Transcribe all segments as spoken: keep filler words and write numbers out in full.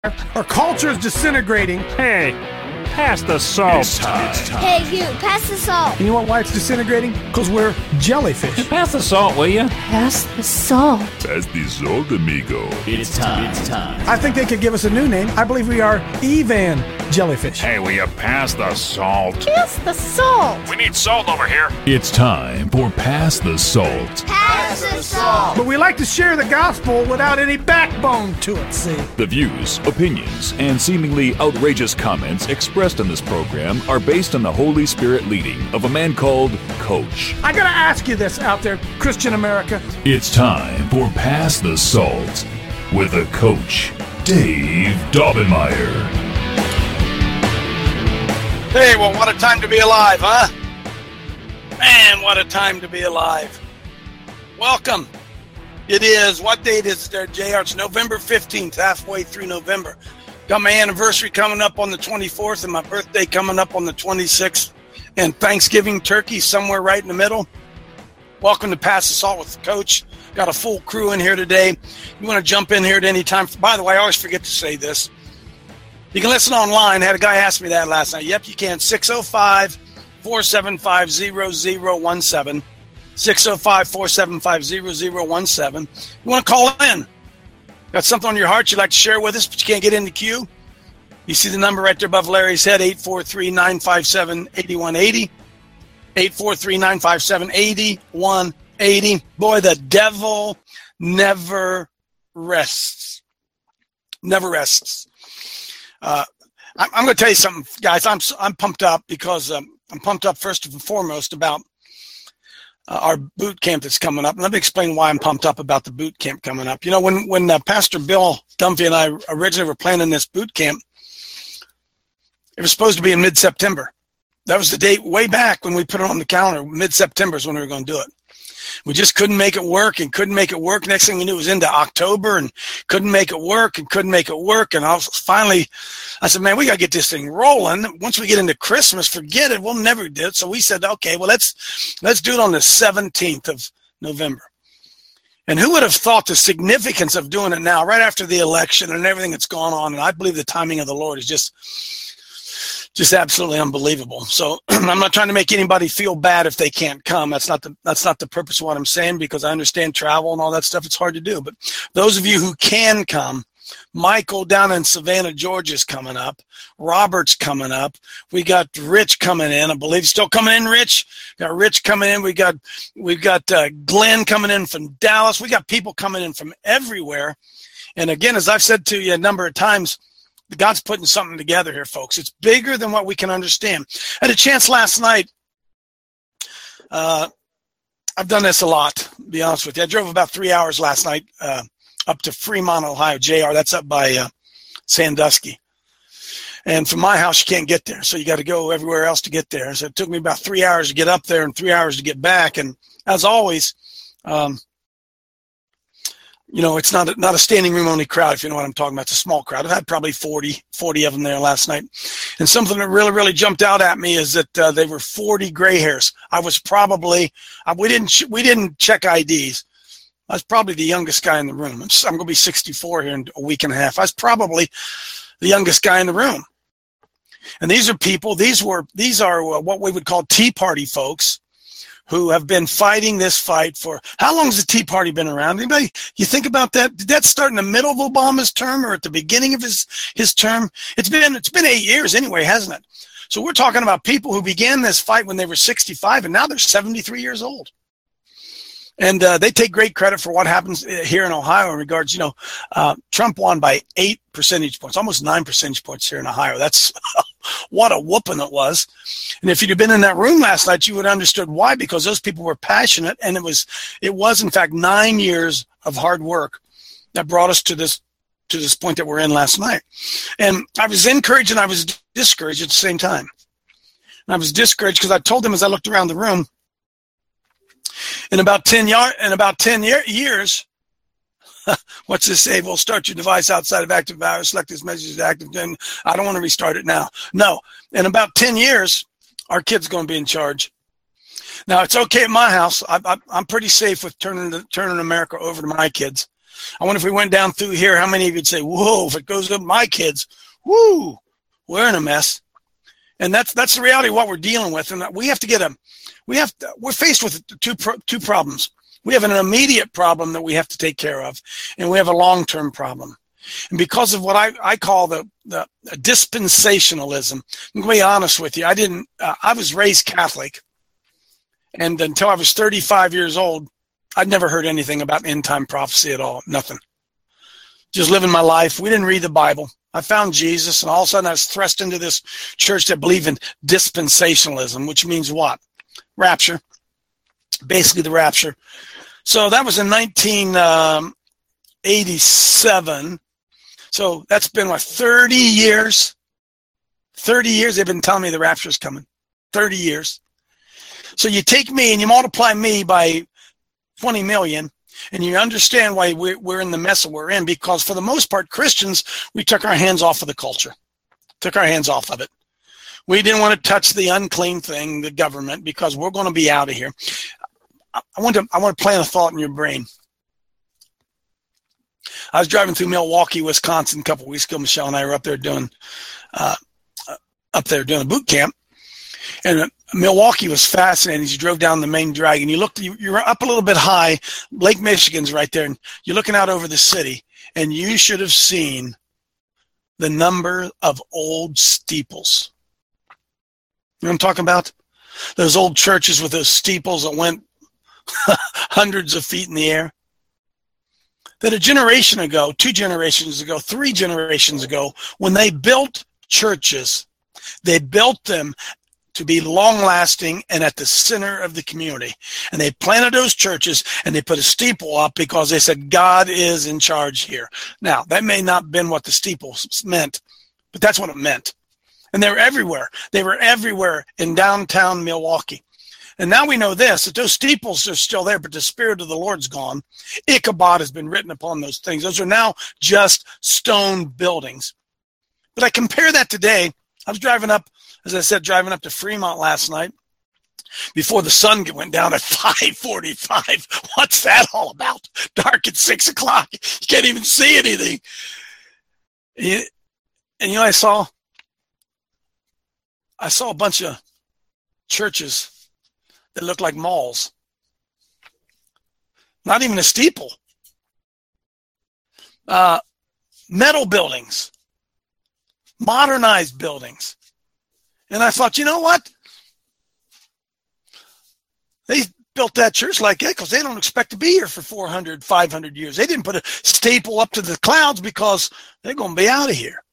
Our culture is disintegrating. Hey, pass the salt. It's time. It's time. Hey, you, pass the salt. You know what, why it's disintegrating? Because we're jellyfish. Pass the salt, will you? Pass the salt. Pass the salt, amigo. It's time. It's time. I think they could give us a new name. I believe we are Evan Jellyfish. Hey, will you pass the salt? Pass the salt. We need salt over here. It's time for Pass the Salt. Pass the salt. But we like to share the gospel without any backbone to it, see? The views, opinions, and seemingly outrageous comments expressed in this program are based on the Holy Spirit leading of a man called Coach. I gotta ask you this out there, Christian America. It's time for Pass the Salt with a Coach, Dave Daubenmire. Hey, well, what a time to be alive, huh? Man, what a time to be alive. Welcome. It is, what date is it there, J R? It's November fifteenth, halfway through November. Got my anniversary coming up on the twenty-fourth and my birthday coming up on the twenty-sixth. And Thanksgiving turkey somewhere right in the middle. Welcome to Pass the Salt with the Coach. Got a full crew in here today. You want to jump in here at any time. By the way, I always forget to say this. You can listen online. I had a guy ask me that last night. Yep, you can. six oh five, four seven five, zero zero one seven. six oh five, four seven five, zero zero one seven. You want to call in? Got something on your heart you'd like to share with us, but you can't get in the queue? You see the number right there above Larry's head, eight four three, nine five seven, eight one eight zero. eight four three, nine five seven, eight one eight zero. Boy, the devil never rests. Never rests. Uh, I'm, I'm going to tell you something, guys. I'm I'm pumped up because um, I'm pumped up first and foremost about uh, our boot camp that's coming up. And let me explain why I'm pumped up about the boot camp coming up. You know, when when uh, Pastor Bill Dunphy and I originally were planning this boot camp, it was supposed to be in mid-September. That was the date way back when we put it on the calendar. Mid-September is when we were going to do it. We just couldn't make it work and couldn't make it work. Next thing we knew, it was into October and couldn't make it work and couldn't make it work. And I was finally, I said, man, we got to get this thing rolling. Once we get into Christmas, forget it. We'll never do it. So we said, okay, well, let's, let's do it on the seventeenth of November. And who would have thought the significance of doing it now, right after the election and everything that's gone on? And I believe the timing of the Lord is just, just absolutely unbelievable. So I'm not trying to make anybody feel bad if they can't come. That's not the that's not the purpose of what I'm saying, because I understand travel and all that stuff. It's hard to do. But those of you who can come, Michael down in Savannah, Georgia is coming up. Robert's coming up. We got Rich coming in. I believe still coming in, Rich. Got Rich coming in. We got we've got uh, Glenn coming in from Dallas. We got people coming in from everywhere. And again, as I've said to you a number of times, God's putting something together here, folks. It's bigger than what we can understand. I had a chance last night. Uh, I've done this a lot, to be honest with you. I drove about three hours last night uh, up to Fremont, Ohio, J R. That's up by uh, Sandusky. And from my house, you can't get there. So you got to go everywhere else to get there. So it took me about three hours to get up there and three hours to get back. And as always, um, you know, it's not a, not a standing room only crowd, if you know what I'm talking about. It's a small crowd. I've had probably forty, forty of them there last night. And something that really, really jumped out at me is that uh, they were forty gray hairs. I was probably, uh, we didn't ch- we didn't check I Ds. I was probably the youngest guy in the room. I'm, I'm going to be sixty-four here in a week and a half. I was probably the youngest guy in the room. And these are people, these were, these are uh, what we would call Tea Party folks, who have been fighting this fight for, how long has the Tea Party been around? Anybody, you think about that? Did that start in the middle of Obama's term or at the beginning of his, his term? It's been, it's been eight years anyway, hasn't it? So we're talking about people who began this fight when they were sixty-five and now they're seventy-three years old. And uh, they take great credit for what happens here in Ohio in regards, you know, uh, Trump won by eight percentage points, almost nine percentage points here in Ohio. That's what a whooping it was. And if you'd have been in that room last night, you would have understood why, because those people were passionate. And it was, it was in fact nine years of hard work that brought us to this, to this point that we're in last night. And I was encouraged and I was discouraged at the same time. And I was discouraged because I told them as I looked around the room, in about ten yard, in about ten year, years, what's this say? Well, start your device outside of active hours, select this message as active. And I don't want to restart it now. No, in about ten years, our kid's going to be in charge. Now, it's okay at my house. I, I, I'm pretty safe with turning the, turning America over to my kids. I wonder if we went down through here, how many of you'd say, whoa, if it goes up my kids, whoo, we're in a mess. And that's that's the reality of what we're dealing with. And we have to get a, we have to, we're faced with two two problems. We have an immediate problem that we have to take care of, and we have a long-term problem. And because of what I, I call the, the dispensationalism, I'm going to be honest with you, I didn't, uh, I was raised Catholic, and until I was thirty-five years old, I'd never heard anything about end-time prophecy at all, nothing. Just living my life. We didn't read the Bible. I found Jesus, and all of a sudden I was thrust into this church that believed in dispensationalism, which means what? Rapture. Basically the rapture. So that was in nineteen eighty-seven. So that's been, what, thirty years? thirty years they've been telling me the rapture's coming. thirty years. So you take me and you multiply me by twenty million, and you understand why we're, we're in the mess that we're in, because for the most part, Christians, we took our hands off of the culture, took our hands off of it. We didn't want to touch the unclean thing, the government, because we're going to be out of here. I want to, I want to plant a thought in your brain. I was driving through Milwaukee, Wisconsin a couple of weeks ago. Michelle and I were up there doing, uh, up there doing a boot camp. And Milwaukee was fascinating. As you drove down the main drag, and you looked, you, you're up a little bit high. Lake Michigan's right there, and you're looking out over the city, and you should have seen the number of old steeples. You know what I'm talking about? Those old churches with those steeples that went hundreds of feet in the air. That a generation ago, two generations ago, three generations ago, when they built churches, they built them to be long-lasting and at the center of the community. And they planted those churches, and they put a steeple up because they said, God is in charge here. Now, that may not have been what the steeple meant, but that's what it meant. And they were everywhere. They were everywhere in downtown Milwaukee. And now we know this, that those steeples are still there, but the Spirit of the Lord's gone. Ichabod has been written upon those things. Those are now just stone buildings. But I compare that today. I was driving up, as I said, driving up to Fremont last night before the sun went down at five forty-five. What's that all about? Dark at six o'clock. You can't even see anything. And you know, I saw, I saw a bunch of churches that looked like malls. Not even a steeple. Uh, metal buildings. Modernized buildings. And I thought, you know what? They built that church like that because they don't expect to be here for four hundred, five hundred years. They didn't put a staple up to the clouds because they're going to be out of here.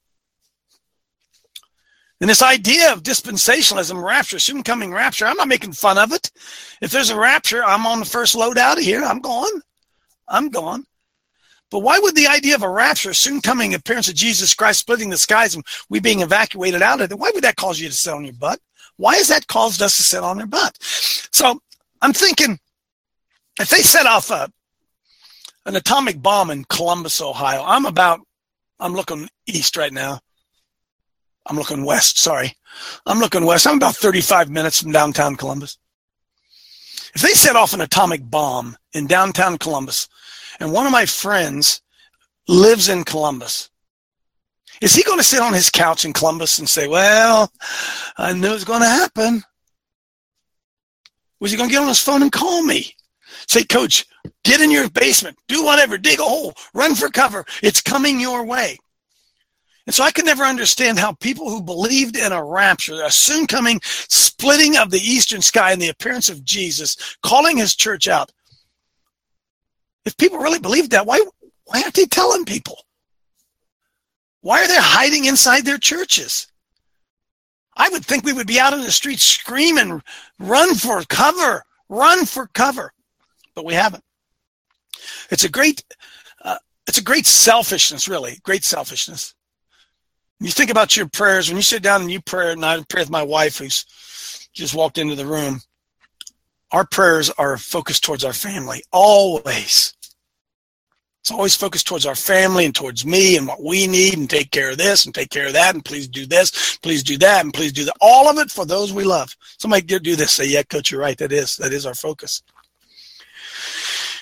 And this idea of dispensationalism, rapture, soon coming rapture, I'm not making fun of it. If there's a rapture, I'm on the first load out of here. I'm gone. I'm gone. But why would the idea of a rapture, soon coming appearance of Jesus Christ splitting the skies and we being evacuated out of it, why would that cause you to sit on your butt? Why has that caused us to sit on their butt? So I'm thinking, if they set off a, an atomic bomb in Columbus, Ohio, I'm about, I'm looking east right now. I'm looking west, sorry. I'm looking west. I'm about thirty-five minutes from downtown Columbus. If they set off an atomic bomb in downtown Columbus, and one of my friends lives in Columbus, is he going to sit on his couch in Columbus and say, well, I knew it was going to happen? Was he going to get on his phone and call me? Say, Coach, get in your basement, do whatever, dig a hole, run for cover. It's coming your way. And so I could never understand how people who believed in a rapture, a soon coming splitting of the eastern sky and the appearance of Jesus, calling his church out. If people really believed that, why, why aren't they telling people? Why are they hiding inside their churches? I would think we would be out in the streets screaming, run for cover, run for cover. But we haven't. It's a great, uh, it's a great selfishness, really, great selfishness. You think about your prayers, when you sit down and you pray, and I pray with my wife who's just walked into the room, our prayers are focused towards our family, always. It's always focused towards our family and towards me and what we need, and take care of this and take care of that, and please do this, please do that, and please do that. All of it for those we love. Somebody do this, say, yeah, Coach, you're right, that is, that is our focus.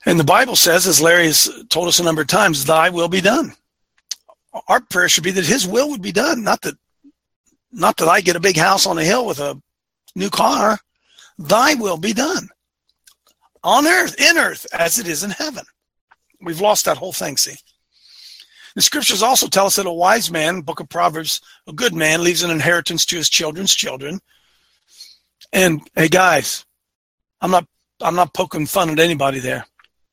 And the Bible says, as Larry has told us a number of times, thy will be done. Our prayer should be that his will would be done, not that not that I get a big house on a hill with a new car. Thy will be done on earth, in earth, as it is in heaven. We've lost that whole thing, see. The scriptures also tell us that a wise man, book of Proverbs, a good man leaves an inheritance to his children's children. And hey, guys, I'm not I'm not poking fun at anybody there.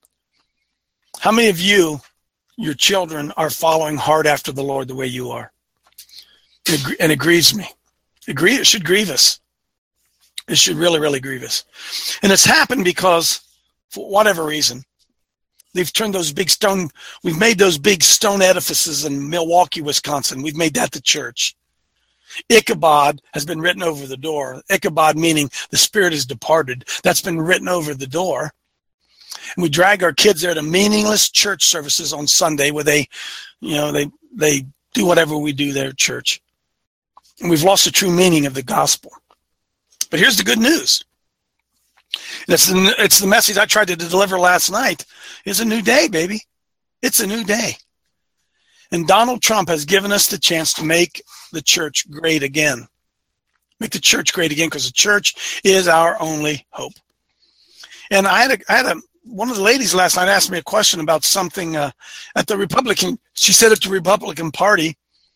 How many of you, your children, are following hard after the Lord the way you are? It, and it grieves me. It, grie- it should grieve us. It should really, really grieve us. And it's happened because, for whatever reason, they've turned those big stone, we've made those big stone edifices in Milwaukee, Wisconsin. We've made that the church. Ichabod has been written over the door. Ichabod meaning the spirit is departed. That's been written over the door. And we drag our kids there to meaningless church services on Sunday where they, you know, they they do whatever we do there at church. And we've lost the true meaning of the gospel. But here's the good news. It's the, it's the message I tried to deliver last night. It's a new day, baby. It's a new day. And Donald Trump has given us the chance to make the church great again. Make the church great again, because the church is our only hope. And I had a, I had a, one of the ladies last night asked me a question about something uh, at the Republican. She said at the Republican Party,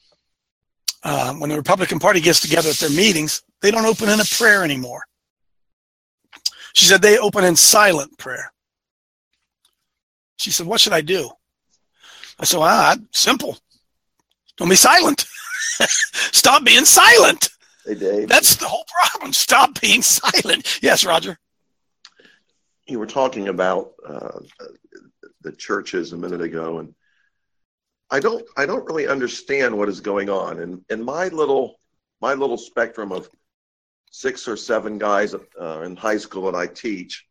uh, when the Republican Party gets together at their meetings, they don't open in a prayer anymore. She said they open in silent prayer. She said, what should I do? I said, well, ah, simple. Don't be silent. Stop being silent. Hey, Dave. That's the whole problem. Stop being silent. Yes, Roger. You were talking about uh, the churches a minute ago, and I don't, I don't really understand what is going on. And in my little, my little spectrum of six or seven guys uh, in high school that I teach,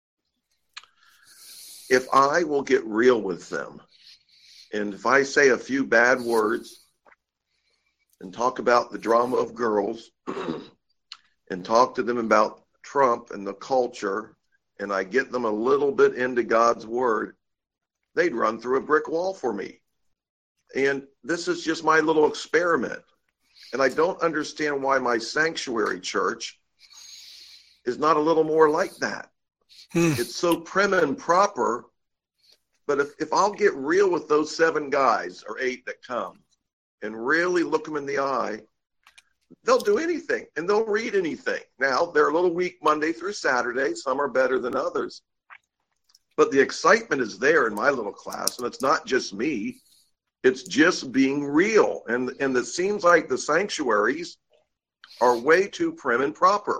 if I will get real with them, and if I say a few bad words and talk about the drama of girls and talk to them about Trump and the culture, and I get them a little bit into God's word, they'd run through a brick wall for me. And this is just my little experiment. And I don't understand why my sanctuary church is not a little more like that. Hmm. It's so prim and proper. But if, if I'll get real with those seven guys or eight that come and really look them in the eye, they'll do anything and they'll read anything. Now, they're a little weak Monday through Saturday. Some are better than others. But the excitement is there in my little class, and it's not just me. It's just being real. And, and it seems like the sanctuaries are way too prim and proper.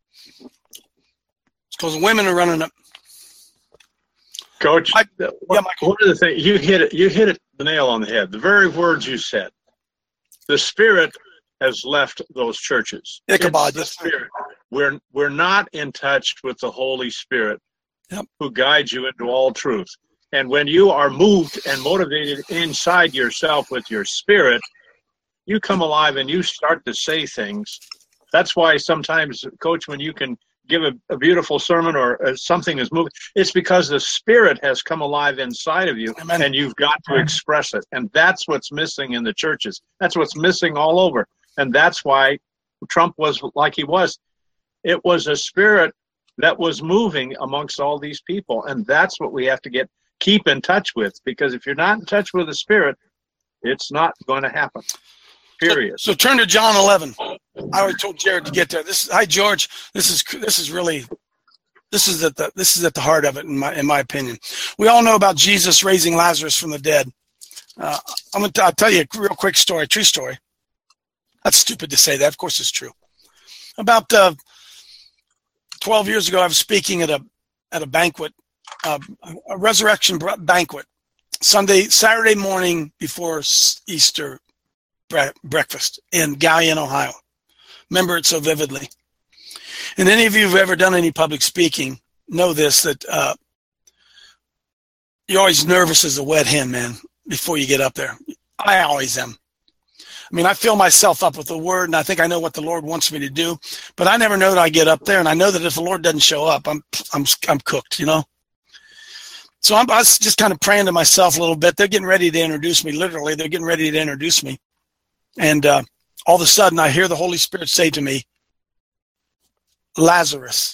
It's because women are running up. Coach, I, one, yeah, one of the things, you hit it, you hit it the nail on the head. The very words you said. The Spirit has left those churches. Ichabod, the Spirit. We're we're not in touch with the Holy Spirit, yep, who guides you into all truth. And when you are moved and motivated inside yourself with your spirit, you come alive and you start to say things. That's why sometimes, Coach, when you can give a, a beautiful sermon or uh, something is moving, it's because the Spirit has come alive inside of you. Amen. And you've got to express it. And that's what's missing in the churches. That's what's missing all over. And that's why Trump was like he was. It was a spirit that was moving amongst all these people. And that's what we have to get keep in touch with, because if you're not in touch with the Spirit, it's not going to happen. Period. So, so turn to John eleven. I already told Jared to get there. This, hi George. This is this is really this is at the this is at the heart of it, in my in my opinion. We all know about Jesus raising Lazarus from the dead. Uh, I'm gonna t- I'll tell you a real quick story, true story. That's stupid to say that. Of course, it's true. About uh, twelve years ago, I was speaking at a at a banquet, uh, a resurrection banquet, Sunday, Saturday morning before Easter bre- breakfast in Galion, Ohio. Remember it so vividly. And any of you who've ever done any public speaking know this, that uh, you're always nervous as a wet hen, man, before you get up there. I always am. I mean, I fill myself up with the word, and I think I know what the Lord wants me to do, but I never know that I get up there, and I know that if the Lord doesn't show up, I'm I'm I'm cooked, you know. So I'm, I was just kind of praying to myself a little bit. They're getting ready to introduce me. Literally, they're getting ready to introduce me. And uh, all of a sudden, I hear the Holy Spirit say to me, Lazarus.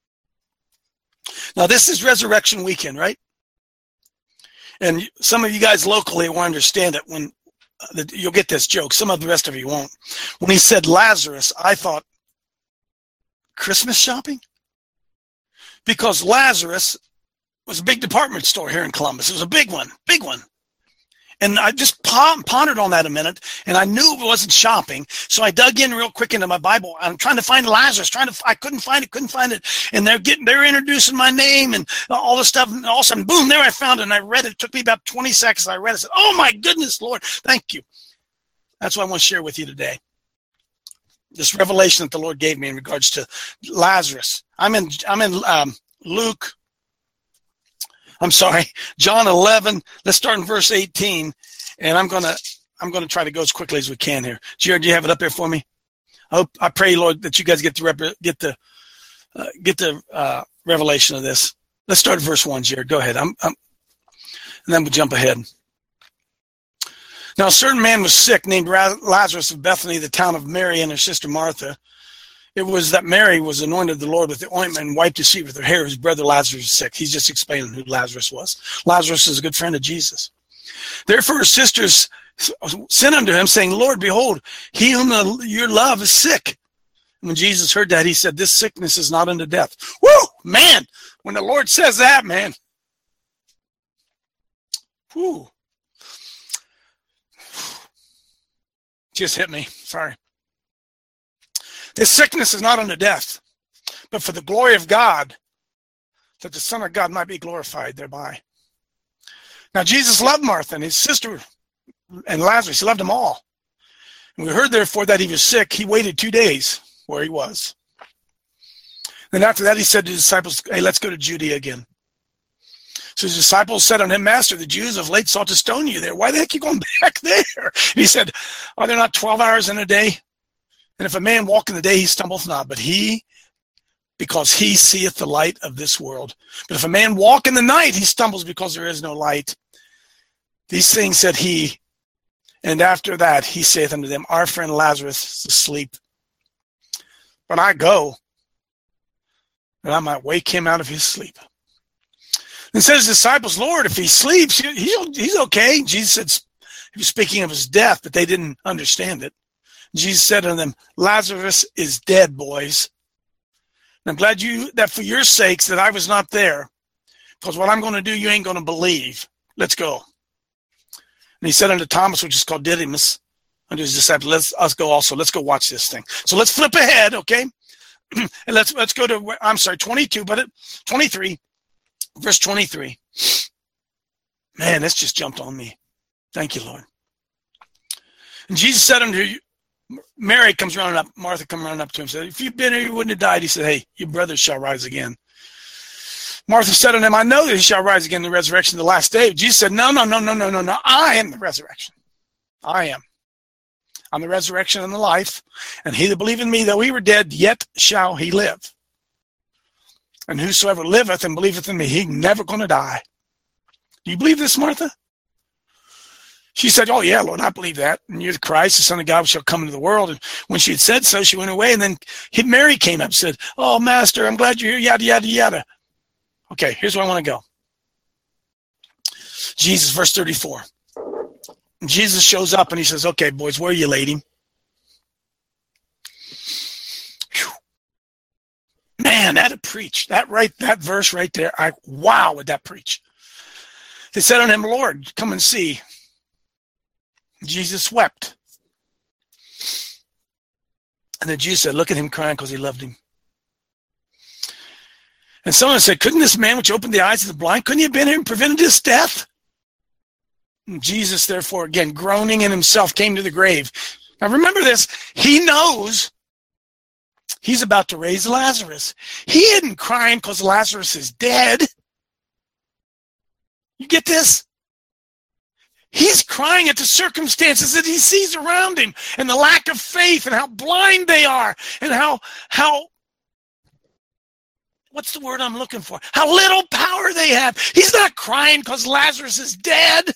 Now, this is Resurrection Weekend, right? And some of you guys locally will understand it when uh, you'll get this joke. Some of the rest of you won't. When he said Lazarus, I thought, Christmas shopping? Because Lazarus was a big department store here in Columbus. It was a big one, big one. And I just pondered on that a minute, and I knew it wasn't shopping. So I dug in real quick into my Bible. I'm trying to find Lazarus, trying to, I couldn't find it, couldn't find it. And they're getting, they're introducing my name and all this stuff. And all of a sudden, boom, there I found it. And I read it. It took me about twenty seconds. I read it. I said, oh my goodness, Lord, thank you. That's what I want to share with you today. This revelation that the Lord gave me in regards to Lazarus. I'm in, I'm in um, Luke. I'm sorry, John eleven. Let's start in verse eighteen, and I'm gonna I'm gonna try to go as quickly as we can here. Jared, do you have it up there for me? I hope I pray, Lord, that you guys get the rep- get the uh, get the uh, revelation of this. Let's start at verse one, Jared. Go ahead. I'm, I'm and then we'll jump ahead. Now, a certain man was sick, named Lazarus of Bethany, the town of Mary and her sister Martha. It was that Mary was anointed the Lord with the ointment and wiped his feet with her hair. His brother Lazarus was sick. He's just explaining who Lazarus was. Lazarus is a good friend of Jesus. Therefore his sisters sent unto him, saying, Lord, behold, he whom your love is sick. And when Jesus heard that, he said, this sickness is not unto death. Woo! Man, when the Lord says that, man. Whoo. Just hit me. Sorry. This sickness is not unto death, but for the glory of God, that the Son of God might be glorified thereby. Now, Jesus loved Martha and his sister and Lazarus. He loved them all. And we heard, therefore, that he was sick. He waited two days where he was. Then after that, he said to his disciples, hey, let's go to Judea again. So his disciples said unto him, Master, the Jews of late sought to stone you there. Why the heck are you going back there? And he said, are there not twelve hours in a day? And if a man walk in the day, he stumbleth not, but he, because he seeth the light of this world. But if a man walk in the night, he stumbles because there is no light. These things said he, and after that he saith unto them, our friend Lazarus is asleep. But I go, that I might wake him out of his sleep. And said his disciples, Lord, if he sleeps, he's, he's okay. Jesus said, he was speaking of his death, but they didn't understand it. Jesus said unto them, Lazarus is dead, boys. And I'm glad you that for your sakes that I was not there, because what I'm going to do, you ain't going to believe. Let's go. And he said unto Thomas, which is called Didymus, unto his disciples, let's us go also. Let's go watch this thing. So let's flip ahead, okay? And let's let's go to, I'm sorry, twenty-two, but it, twenty-three, verse twenty-three. Man, this just jumped on me. Thank you, Lord. And Jesus said unto you, Mary comes running up, Martha comes running up to him and said, if you'd been here, you wouldn't have died. He said, hey, your brothers shall rise again. Martha said unto him, I know that he shall rise again in the resurrection of the last day. Jesus said, no, no, no, no, no, no, no. I am the resurrection. I am. I'm the resurrection and the life. And he that believeth in me, though he were dead, yet shall he live. And whosoever liveth and believeth in me, he never going to die. Do you believe this, Martha? She said, oh, yeah, Lord, I believe that. And you're the Christ, the Son of God, shall come into the world. And when she had said so, she went away. And then Mary came up and said, oh, Master, I'm glad you're here, yada, yada, yada. Okay, here's where I want to go. Jesus, verse thirty-four. And Jesus shows up and he says, okay, boys, where are you, lady? Whew. Man, that'd preach. That right, that verse right there, I wow, would that preach. They said unto him, Lord, come and see. Jesus wept. And then Jesus said, look at him crying because he loved him. And someone said, couldn't this man which opened the eyes of the blind, couldn't he have been here and prevented his death? And Jesus, therefore, again, groaning in himself, came to the grave. Now remember this, he knows he's about to raise Lazarus. He isn't crying because Lazarus is dead. You get this? He's crying at the circumstances that he sees around him and the lack of faith and how blind they are and how, how what's the word I'm looking for? How little power they have. He's not crying because Lazarus is dead.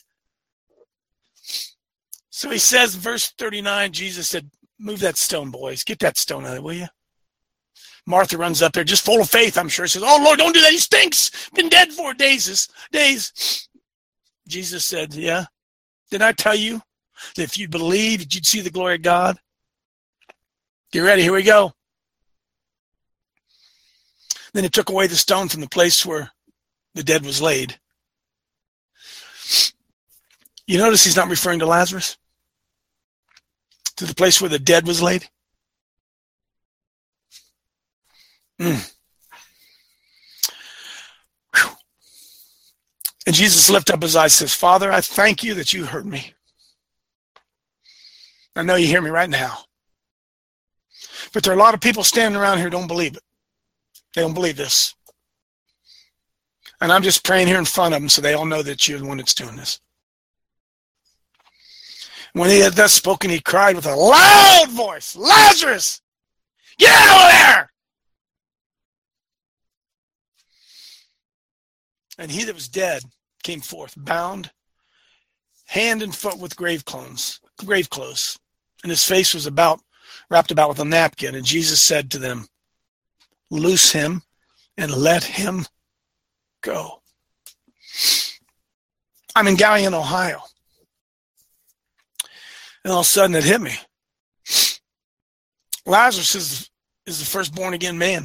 So he says, verse thirty-nine, Jesus said, move that stone, boys. Get that stone out of there, will you? Martha runs up there, just full of faith, I'm sure. Says, oh, Lord, don't do that. He stinks. Been dead four days. days. Jesus said, yeah. Didn't I tell you that if you believed, you'd see the glory of God? Get ready. Here we go. Then he took away the stone from the place where the dead was laid. You notice he's not referring to Lazarus? To the place where the dead was laid? Mm. And Jesus lifted up his eyes and says, Father, I thank you that you heard me. I know you hear me right now. But there are a lot of people standing around here who don't believe it. They don't believe this. And I'm just praying here in front of them so they all know that you're the one that's doing this. When he had thus spoken, he cried with a loud voice, Lazarus, get out of there! And he that was dead came forth, bound, hand and foot with grave clothes, grave clothes, and his face was about wrapped about with a napkin. And Jesus said to them, loose him and let him go. I'm in Galion, Ohio. And all of a sudden it hit me. Lazarus is, is the first born again man.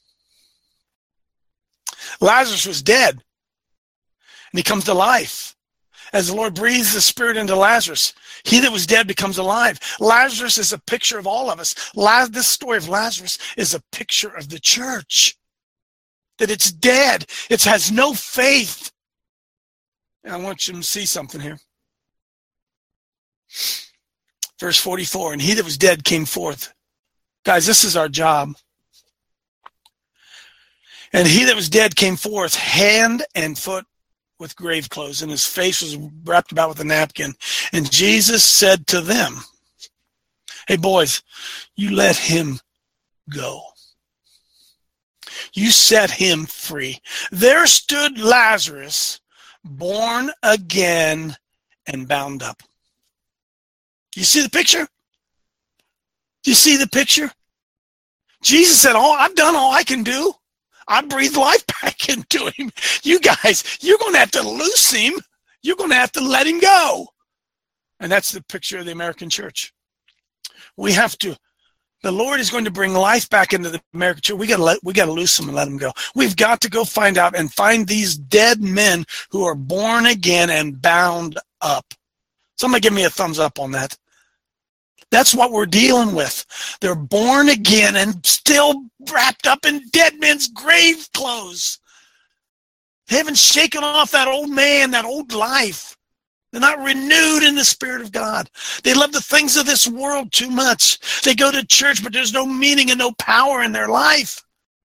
Lazarus was dead. And he comes to life. As the Lord breathes the Spirit into Lazarus, he that was dead becomes alive. Lazarus is a picture of all of us. Laz- this story of Lazarus is a picture of the church. That it's dead. It has no faith. And I want you to see something here. Verse forty-four, and he that was dead came forth. Guys, this is our job. And he that was dead came forth, hand and foot with grave clothes, and his face was wrapped about with a napkin. And Jesus said to them, hey, boys, you let him go. You set him free. There stood Lazarus, born again and bound up. Do you see the picture? Do you see the picture? Jesus said, oh, I've done all I can do. I breathed life back into him. You guys, you're going to have to loose him. You're going to have to let him go. And that's the picture of the American church. We have to, the Lord is going to bring life back into the American church. We got to let, we got to loose him and let him go. We've got to go find out and find these dead men who are born again and bound up. Somebody give me a thumbs up on that. That's what we're dealing with. They're born again and still wrapped up in dead men's grave clothes. They haven't shaken off that old man, that old life. They're not renewed in the Spirit of God. They love the things of this world too much. They go to church, but there's no meaning and no power in their life.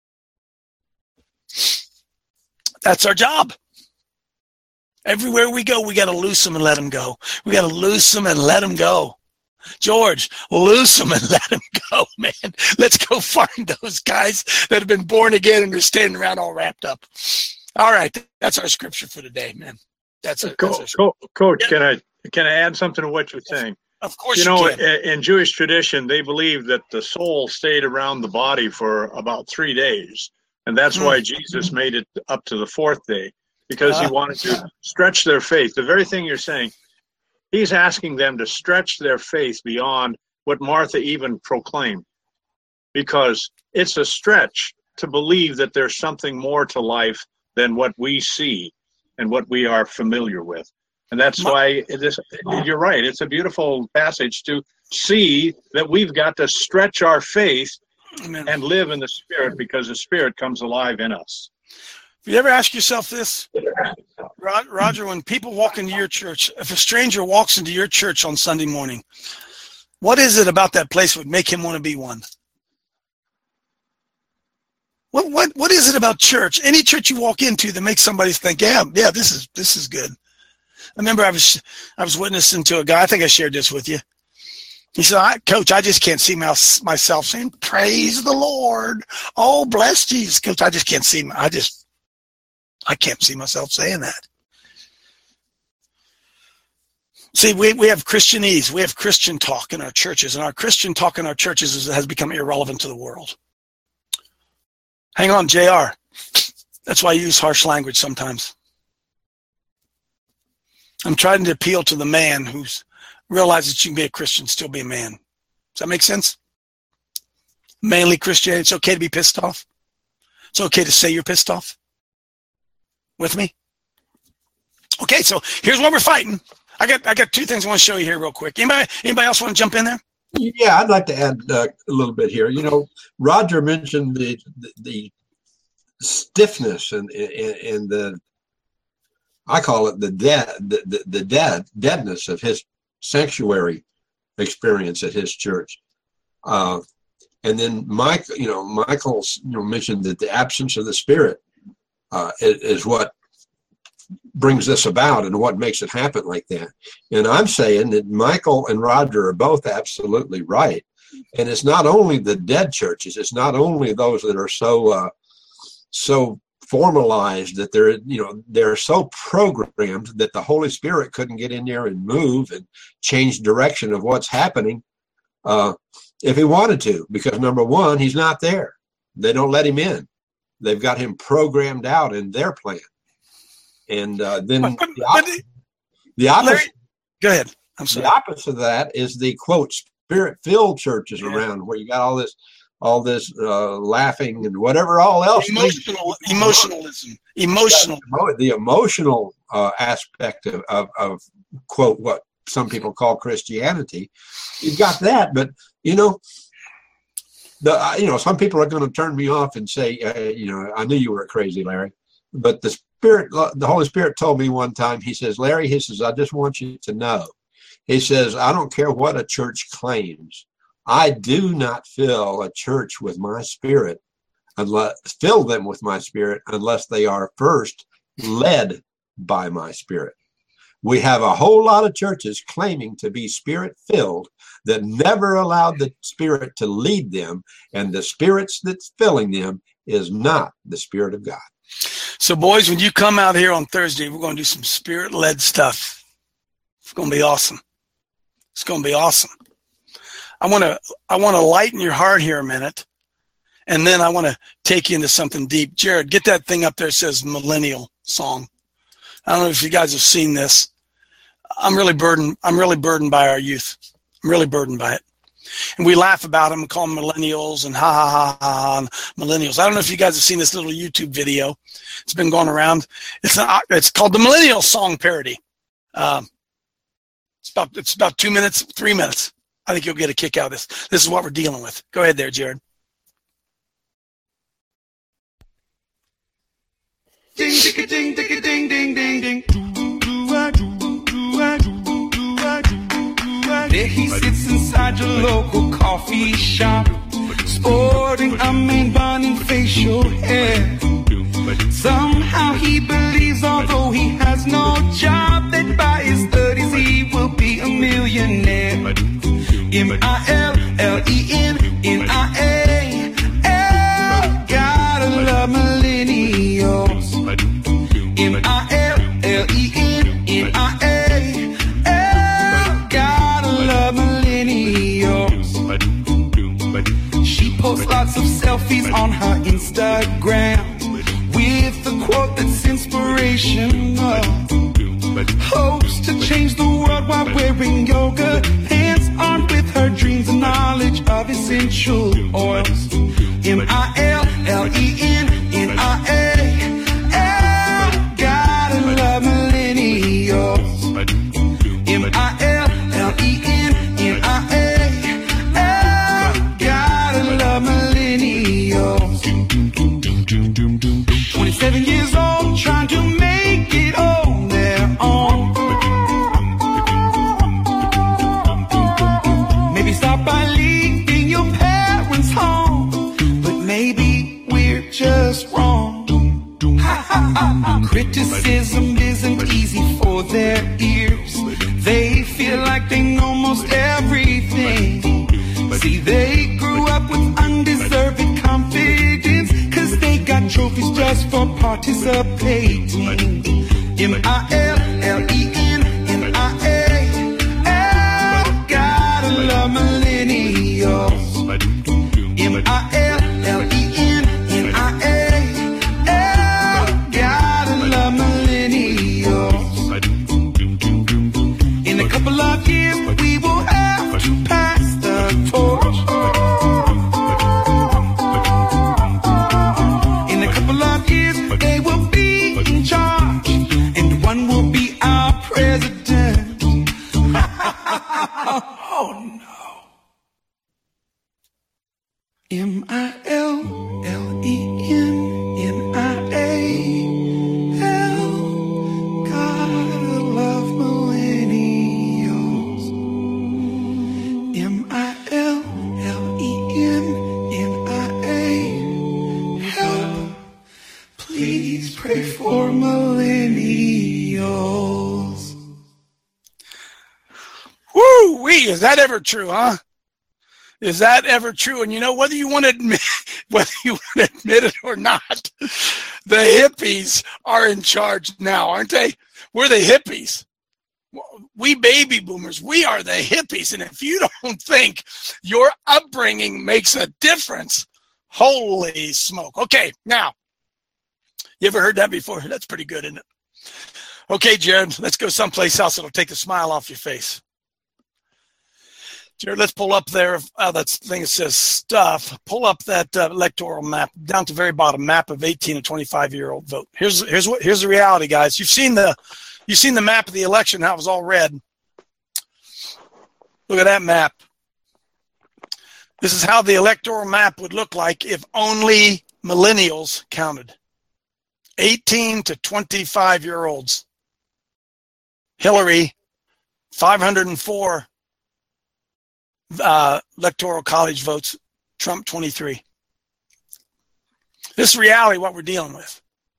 That's our job. Everywhere we go, we got to loose them and let them go. We got to loose them and let them go. George, loose them and let them go, man. Let's go find those guys that have been born again and are standing around all wrapped up. All right, that's our scripture for today, man. That's a Co- that's Co- Coach. Yeah. Can I can I add something to what you're saying? Of course, You you, know, can. i- in Jewish tradition, they believe that the soul stayed around the body for about three days, and that's Hmm. why Jesus made it up to the fourth day, because he Ah. wanted to stretch their faith. The very thing you're saying. He's asking them to stretch their faith beyond what Martha even proclaimed, because it's a stretch to believe that there's something more to life than what we see and what we are familiar with. And that's why it is, you're right. It's a beautiful passage to see that we've got to stretch our faith Amen. and live in the Spirit, because the Spirit comes alive in us. You ever ask yourself this, Roger, when people walk into your church, if a stranger walks into your church on Sunday morning, what is it about that place that would make him want to be one? What what what is it about church? Any church you walk into that makes somebody think, yeah, yeah, this is this is good. I remember I was I was witnessing to a guy. I think I shared this with you. He said, I, Coach, I just can't see my, myself saying, praise the Lord. Oh, bless Jesus. Coach, I just can't see, my, I just, I can't see myself saying that. See, we, we have Christianese. We have Christian talk in our churches, and our Christian talk in our churches is, has become irrelevant to the world. Hang on, J R. That's why I use harsh language sometimes. I'm trying to appeal to the man who's realizes that you can be a Christian, still be a man. Does that make sense? Mainly Christianity. It's okay to be pissed off. It's okay to say you're pissed off. With me? Okay, so here's what we're fighting. I got I got two things I want to show you here real quick. Anybody anybody else want to jump in there? Yeah, I'd like to add uh, a little bit here. You know, Roger mentioned the the, the stiffness and, and and the I call it the dead the, the, the dead deadness of his sanctuary experience at his church. Uh, and then Mike, you know, Michael's you know mentioned that the absence of the Spirit uh, is, is what brings this about and what makes it happen like that. And I'm saying that Michael and Roger are both absolutely right. And it's not only the dead churches, it's not only those that are so uh, so formalized that they're you know they're so programmed that the Holy Spirit couldn't get in there and move and change direction of what's happening uh, if he wanted to, because number one, he's not there. They don't let him in. They've got him programmed out in their plan. And uh, then but, but, the, op- but, the opposite. Larry, go ahead. I'm sorry. The opposite of that is the quote Spirit-filled churches yeah. around where you got all this, all this uh, laughing and whatever all else. Emotional, emotionalism, emotional. The emotional uh, aspect of, of, of quote what some people call Christianity. You've got that, but you know. The you know some people are going to turn me off and say uh, you know I knew you were crazy, Larry, but the Spirit, the Holy Spirit told me one time, he says, Larry, he says, I just want you to know. He says, I don't care what a church claims. I do not fill a church with my Spirit, unless fill them with my Spirit, unless they are first led by my Spirit. We have a whole lot of churches claiming to be Spirit-filled that never allowed the Spirit to lead them, and the spirits that's filling them is not the Spirit of God. So, boys, when you come out here on Thursday, we're going to do some Spirit-led stuff. It's going to be awesome. It's going to be awesome. I want to I want to lighten your heart here a minute, and then I want to take you into something deep. Jared, get that thing up there that says Millennial Song. I don't know if you guys have seen this. I'm really burdened. I'm really burdened by our youth. I'm really burdened by it. And we laugh about them, call them millennials and ha, ha, ha, ha, ha, millennials. I don't know if you guys have seen this little YouTube video. It's been going around. It's an, it's called the Millennial Song Parody. Um, it's about it's about two minutes, three minutes. I think you'll get a kick out of this. This is what we're dealing with. Go ahead there, Jared. Ding, ding, ding, ding, ding, ding, ding, ding. There he sits inside your local coffee shop, sporting a main bunny facial hair. Somehow he believes, although he has no job, that by his thirties he will be a millionaire. M I L L E N N I A L, gotta love millennials. M I L L E N N I A posts lots of selfies on her Instagram with the quote that's inspirational. Hopes to change the world while wearing yoga pants, armed with her dreams and knowledge of essential oils. M I L L E N N I A L, gotta love millennials. M I L L E N N I A twenty-seven years old, trying to make it on their own. Maybe stop by leaving your parents home, but maybe See, they grew up with undeserved confidence, cause they got trophies just for participating. M I L L E N N I A L, gotta love millennials. M I L L E N N I A L, gotta love millennials. In a couple of years, we will have to pass the torch. In a couple of years, they will be in charge, and one will be our president. Oh no. M I L L E N N I A L, gotta love millennials. M I L L E N N I A, help, please pray for millennials. Woo-wee, is that ever true, huh? Is that ever true? And you know, whether you want to admit, whether you want to admit it or not, the hippies are in charge now, aren't they? We're the hippies. We baby boomers, we are the hippies. And if you don't think your upbringing makes a difference, holy smoke. Okay, now, you ever heard that before? That's pretty good, isn't it? Okay, Jared, let's go someplace else that'll take a smile off your face. Jared, let's pull up there. Uh, that thing that says stuff. Pull up that uh, electoral map down to the very bottom. Map of eighteen to twenty-five year old vote. Here's here's what here's the reality, guys. You've seen the you've seen the map of the election. How it was all red. Look at that map. This is how the electoral map would look like if only millennials counted. eighteen to twenty-five year olds. Hillary, five hundred four. Uh, electoral college votes, Trump twenty-three. This is reality, what we're dealing with.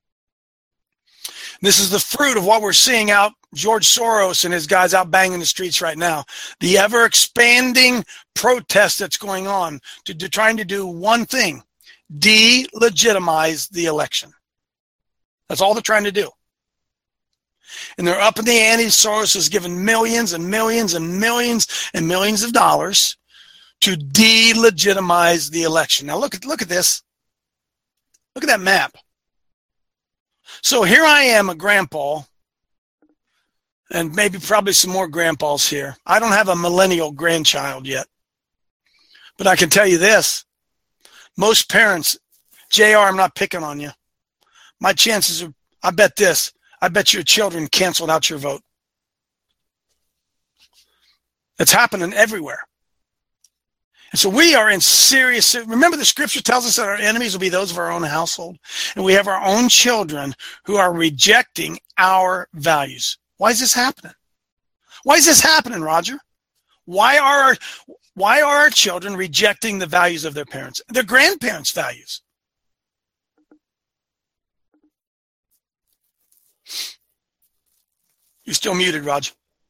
This is the fruit of what we're seeing out, George Soros and his guys out banging the streets right now. The ever-expanding protest that's going on to, to trying to do one thing, delegitimize the election. That's all they're trying to do. And they're up in the ante. Soros has given millions and millions and millions and millions of dollars to delegitimize the election. Now look at look at this. Look at that map. So here I am, a grandpa, and maybe probably some more grandpas here. I don't have a millennial grandchild yet. But I can tell you this. Most parents, J R, I'm not picking on you. My chances are, I bet this, I bet your children canceled out your vote. It's happening everywhere. And so we are in serious, remember the scripture tells us that our enemies will be those of our own household. And we have our own children who are rejecting our values. Why is this happening? Why is this happening, Roger? Why are our, why are our children rejecting the values of their parents, their grandparents' values? You're still muted, Roger.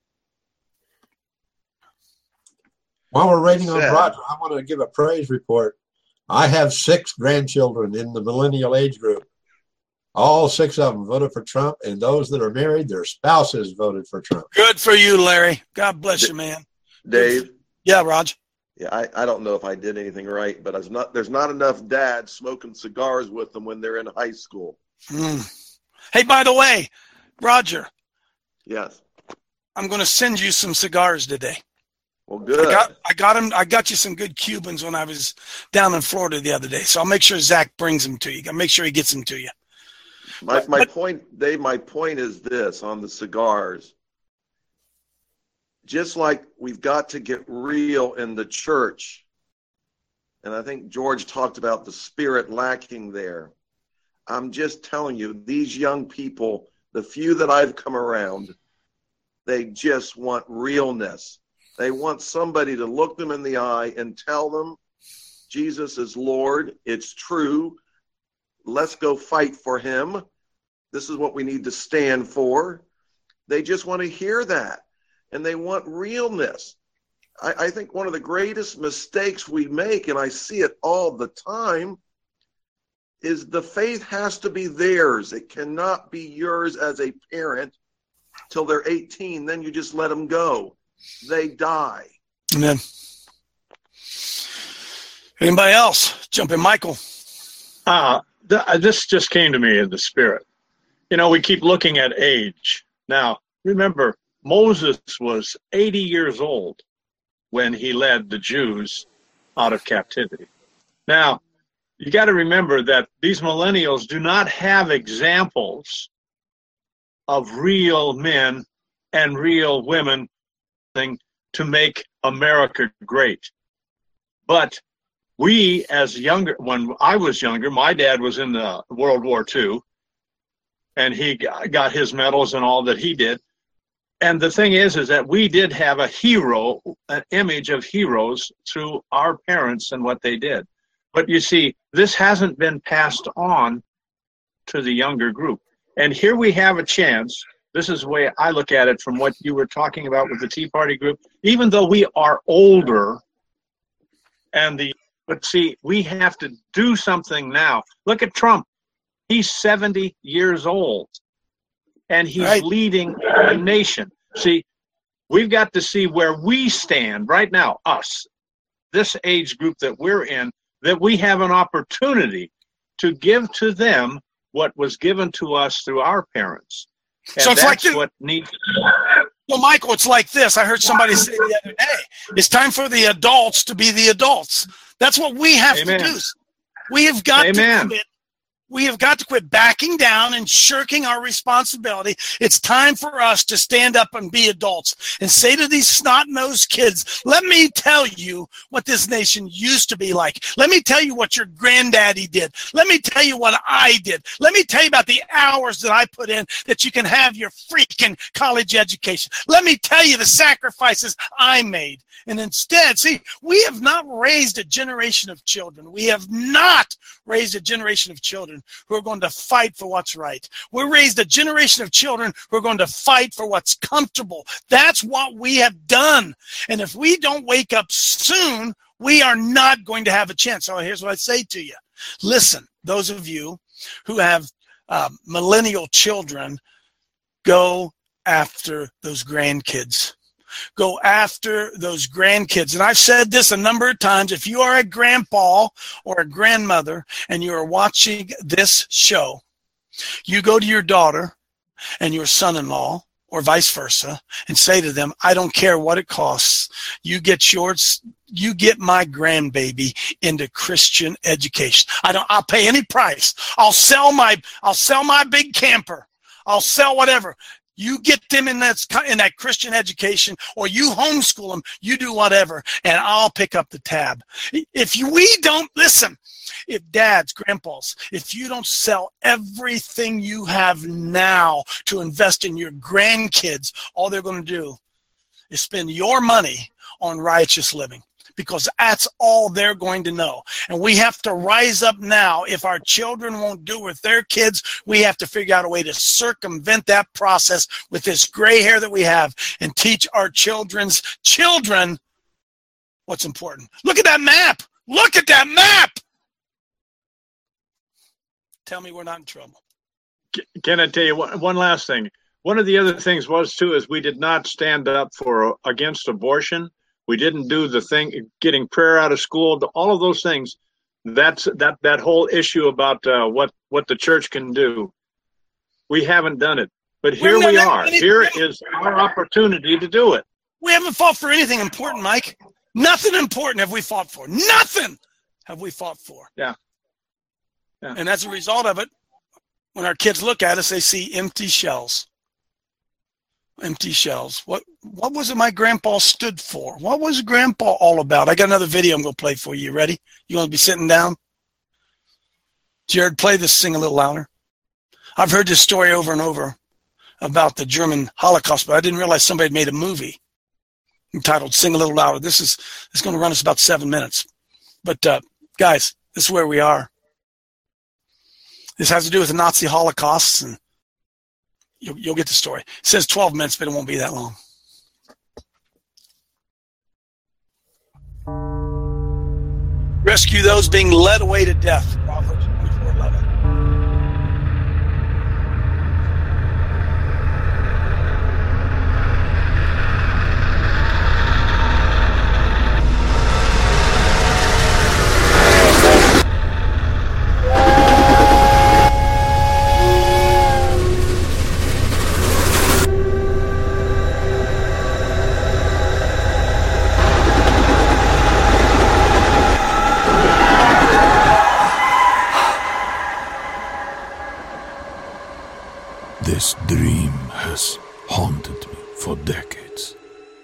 While we're waiting on Roger, I want to give a praise report. I have six grandchildren in the millennial age group. All six of them voted for Trump, and those that are married, their spouses voted for Trump. Good for you, Larry. God bless you, man. Dave? Yeah, Roger. Yeah, I, I don't know if I did anything right, but I was not, there's not enough dads smoking cigars with them when they're in high school. Mm. Hey, by the way, Roger. Yes. I'm going to send you some cigars today. Well, good. I got, I got him. I got you some good Cubans when I was down in Florida the other day. So I'll make sure Zach brings them to you. I'll make sure he gets them to you. My but, my but, point, Dave. My point is this on the cigars. Just like we've got to get real in the church, and I think George talked about the spirit lacking there. I'm just telling you, these young people, the few that I've come around, they just want realness. They want somebody to look them in the eye and tell them Jesus is Lord. It's true. Let's go fight for him. This is what we need to stand for. They just want to hear that. And they want realness. I, I think one of the greatest mistakes we make, and I see it all the time, is the faith has to be theirs. It cannot be yours as a parent till they're eighteen. Then you just let them go. They die. Amen. Anybody else? Jump in, Michael. Uh, th- this just came to me in the spirit. You know, we keep looking at age. Now, remember, Moses was eighty years old when he led the Jews out of captivity. Now, you got to remember that these millennials do not have examples of real men and real women to make America great. But we, as younger, when I was younger, my dad was in the World War Two, and he got his medals and all that he did. And the thing is, is that we did have a hero, an image of heroes through our parents and what they did. But you see, this hasn't been passed on to the younger group. And here we have a chance. This is the way I look at it from what you were talking about with the Tea Party group. Even though we are older, and the but see, we have to do something now. Look at Trump. He's seventy years old, and he's right. leading a nation. See, we've got to see where we stand right now, us, this age group that we're in, that we have an opportunity to give to them what was given to us through our parents. And so it's that's like the, what needs to well, Michael, it's like this. I heard somebody say the other day, it's time for the adults to be the adults. That's what we have Amen. to do. We have got Amen. to quit. We have got to quit backing down and shirking our responsibility. It's time for us to stand up and be adults and say to these snot-nosed kids, let me tell you what this nation used to be like. Let me tell you what your granddaddy did. Let me tell you what I did. Let me tell you about the hours that I put in that you can have your freaking college education. Let me tell you the sacrifices I made. And instead, see, we have not raised a generation of children. We have not raised a generation of children who are going to fight for what's right. We raised a generation of children who are going to fight for what's comfortable. That's what we have done. And if we don't wake up soon, we are not going to have a chance. So here's what I say to you. Listen, those of you who have uh, millennial children, go after those grandkids. Go after those grandkids. And I've said this a number of times. If you are a grandpa or a grandmother and you are watching this show, you go to your daughter and your son-in-law or vice versa and say to them, I don't care what it costs. You get yours. You get my grandbaby into Christian education. I don't, I'll pay any price. I'll sell my, I'll sell my big camper. I'll sell whatever. You get them in that, in that Christian education, or you homeschool them, you do whatever, and I'll pick up the tab. If you, we don't, listen, if dads, grandpas, if you don't sell everything you have now to invest in your grandkids, all they're going to do is spend your money on righteous living. Because that's all they're going to know. And we have to rise up now. If our children won't do with their kids, we have to figure out a way to circumvent that process with this gray hair that we have and teach our children's children what's important. Look at that map. Look at that map. Tell me we're not in trouble. Can I tell you one, one last thing? One of the other things was, too, is we did not stand up for against abortion. We didn't do the thing, getting prayer out of school, all of those things. That's that that whole issue about uh, what what the church can do. We haven't done it, but here we are. Here is our opportunity to do it. We haven't fought for anything important, Mike. Nothing important have we fought for. Nothing have we fought for. Yeah. yeah. And as a result of it, when our kids look at us, they see empty shells. Empty shells. What what was it my grandpa stood for? What was grandpa all about? I got another video I'm going to play for you. You ready? You want to be sitting down? Jared, play this, sing a little louder. I've heard this story over and over about the German Holocaust, but I didn't realize somebody had made a movie entitled Sing a Little Louder. This is it's going to run us about seven minutes. But, uh, guys, this is where we are. This has to do with the Nazi Holocaust, and You'll, you'll get the story. It says twelve minutes, but it won't be that long. rescue those being led away to death. Proverbs twenty-four eleven. This dream has haunted me for decades.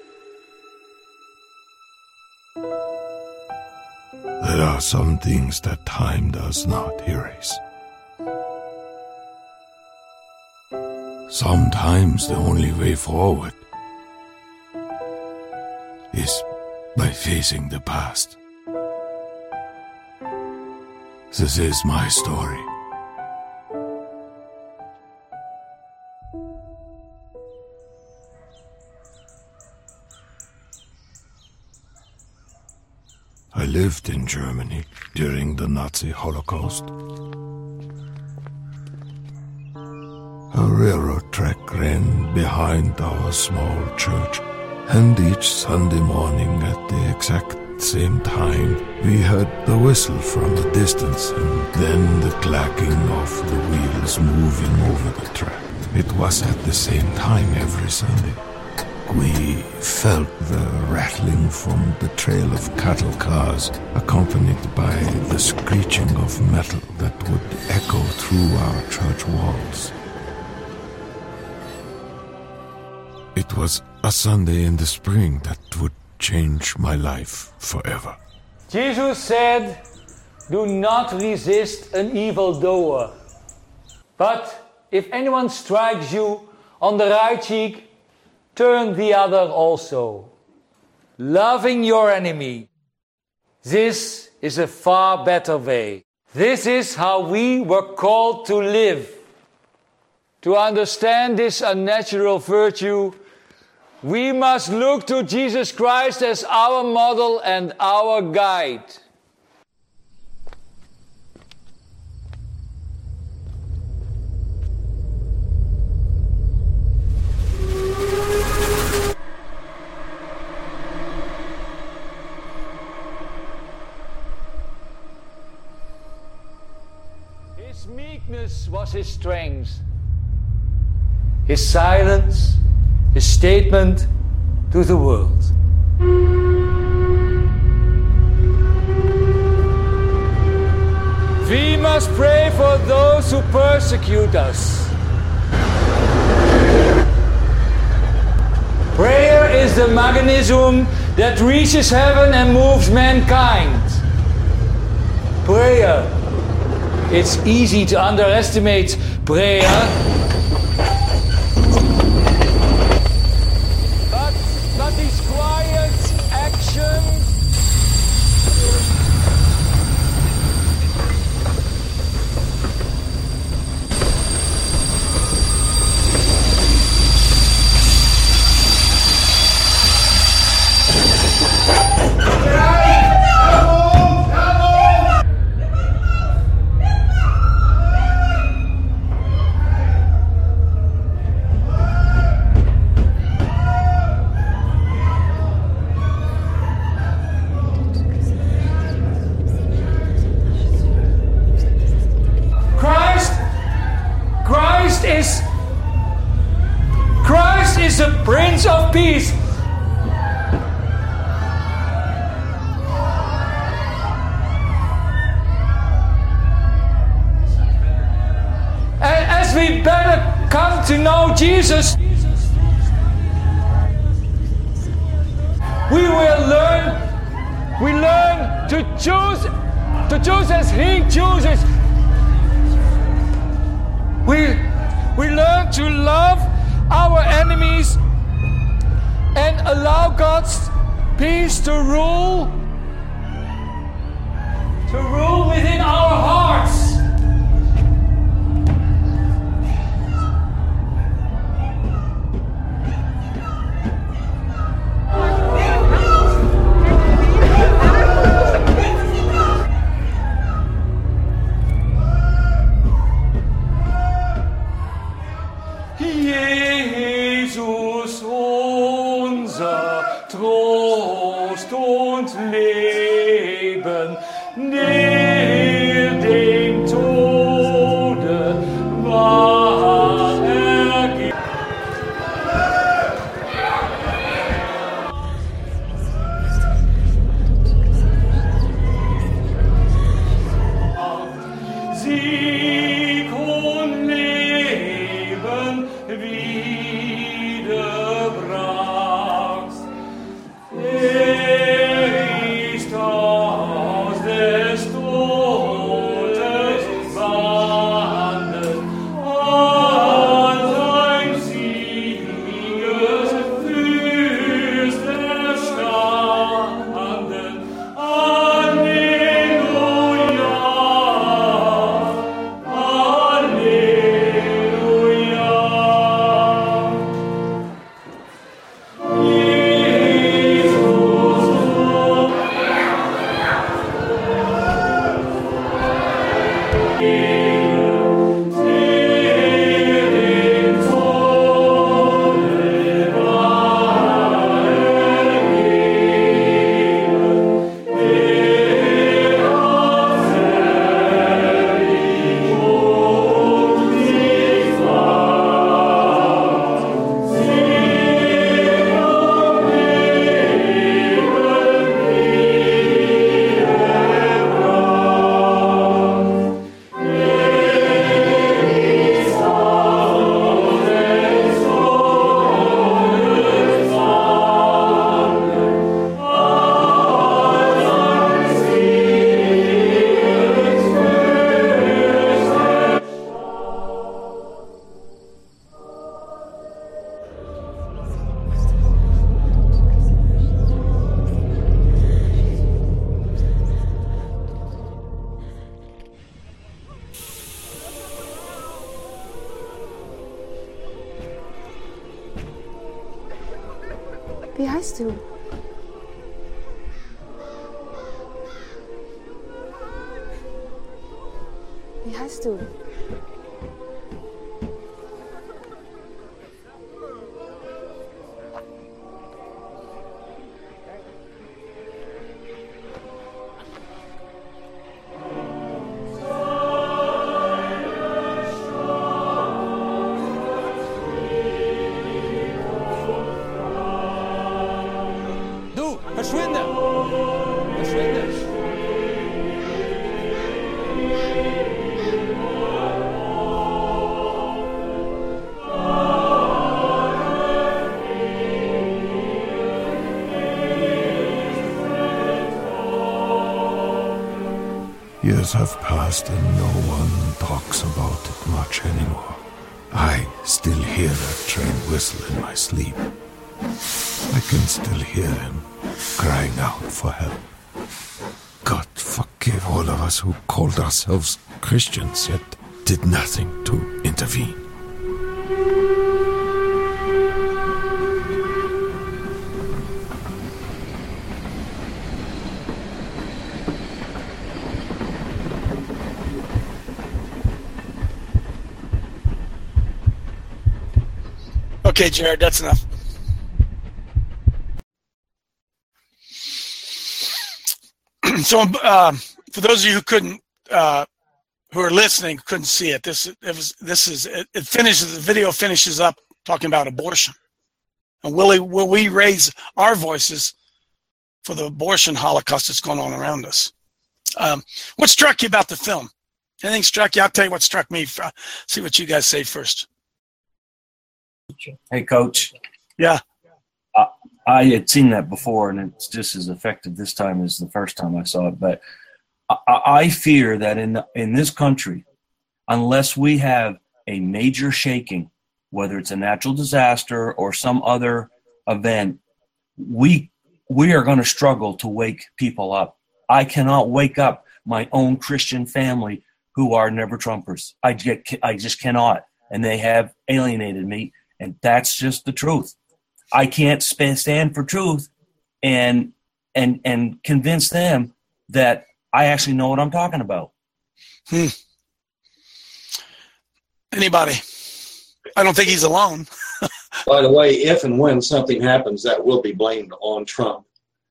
There are some things that time does not erase. Sometimes the only way forward is by facing the past. This is my story. I lived in Germany during the Nazi Holocaust. A railroad track ran behind our small church, and each Sunday morning at the exact same time we heard the whistle from a distance and then the clacking of the wheels moving over the track. It was at the same time every Sunday. We felt the rattling from the trail of cattle cars, accompanied by the screeching of metal that would echo through our church walls. It was a Sunday in the spring that would change my life forever. Jesus said, "Do not resist an evildoer. But if anyone strikes you on the right cheek, turn the other also." Loving your enemy. This is a far better way. This is how we were called to live. To understand this unnatural virtue, we must look to Jesus Christ as our model and our guide. His meekness was his strength. His silence, his statement to the world. We must pray for those who persecute us. Prayer is the mechanism that reaches heaven and moves mankind. Prayer. It's easy to underestimate prayer. But, but these quiet actions is Christ is the Prince of Peace. And as we better come to know Jesus, we will learn we learn to choose to choose as He chooses. We We learn to love our enemies and allow God's peace to rule, to rule within our hearts. Leben näher dem Tode war er. Sieg und Leben wiederbrachst. Er ist aus des Todes Banden an sein Sieges Fürst erstanden. Halleluja, Halleluja. Wie heißt du? Wie heißt du? Du, verschwinde! Verschwinde! Years have passed and no one talks about it much anymore. I still hear that train whistle in my sleep. I can still hear him crying out for help. God forgive all of us who called ourselves Christians yet did nothing to intervene. Okay, Jared, that's enough. So, uh, for those of you who couldn't, uh, who are listening, couldn't see it. This, it was, this is, it, it finishes. The video finishes up talking about abortion, and will we, will we raise our voices for the abortion holocaust that's going on around us? Um, what struck you about the film? Anything struck you? I'll tell you what struck me. Uh, see what you guys say first. Hey, Coach. Yeah. I, I had seen that before, and it's just as effective this time as the first time I saw it. But I, I fear that in the, in this country, unless we have a major shaking, whether it's a natural disaster or some other event, we we are going to struggle to wake people up. I cannot wake up my own Christian family who are never Trumpers. I get, I just cannot, and they have alienated me. And that's just the truth. I can't stand for truth and and and convince them that I actually know what I'm talking about. Hmm. Anybody? I don't think he's alone. By the way, if and when something happens, that will be blamed on Trump.